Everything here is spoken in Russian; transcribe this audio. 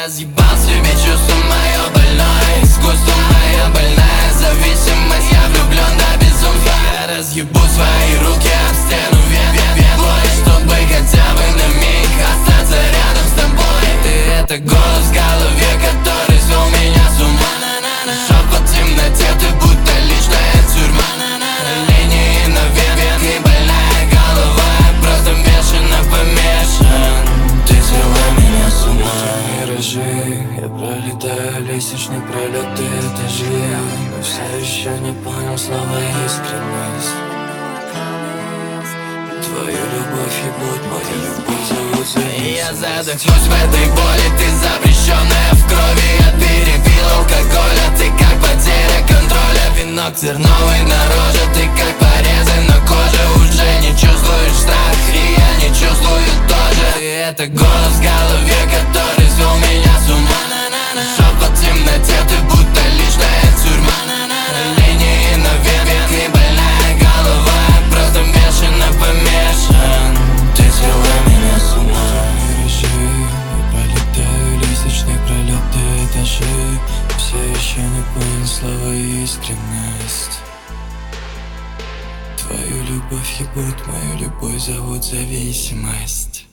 разъебал себе чувство мое больное искусство, моя больная зависимость. Я влюблен до безумства. Я разъебу свои руки об стену ветлой, чтобы хотя бы на миг остаться рядом с тобой. Ты — это голос в голове, который свел меня с ума. Шепот в темноте, ты будто личная тюрьма. Линии на венке, больная голова, просто бешено помешан. Ты свела меня с ума. Миражи, я пролетаю лестничный пролет и этажи, но все еще не понял слова искренность. Твою любовь ебут, мою любовь зовут зависимость. Я задохнусь в этой боли, ты запрещенная в крови. Я перепил алкоголь, а ты как потеря контроля. Венок терновый на роже, ты как порезы на коже. Уже не чувствуешь страх, и я не чувствую тоже. Ты — это голос в голове, который свел меня с ума. Шепот в темноте, ты будто личная тюрьма. Линии на венке, больная голова, просто бешено помешан. Ты свела меня с ума. Миражи, я пролетаю лестничный пролет и этажи, все еще не понял слова искренность. Твою любовь ебут, мою любовь зовут зависимость.